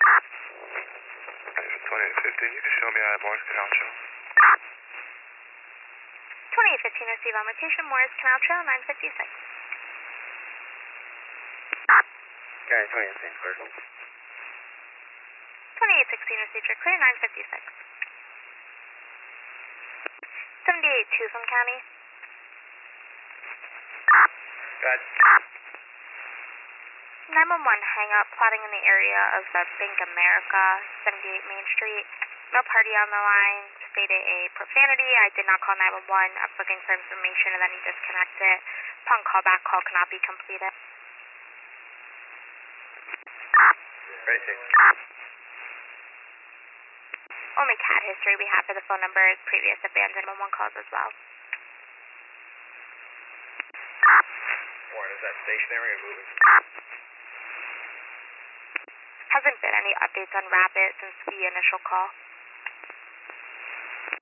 If 2815, you can show me at Morris Canal Trail. 2815, receive on location, Morris Canal Trail, 956. Yeah, 2815, clear. 2816, received your clear, 956. 78 Chisholm County. Good. 911, hang up, plotting in the area of the Bank America, 78 Main Street. No party on the line, stated a profanity. I did not call 911. I'm looking for information and then you disconnect it. Upon callback, call cannot be completed. Ready, six. Only CAD history we have for the phone number is previous abandoned 911 calls as well. Warren, is that stationary or moving? Hasn't been any updates on Rapid since the initial call.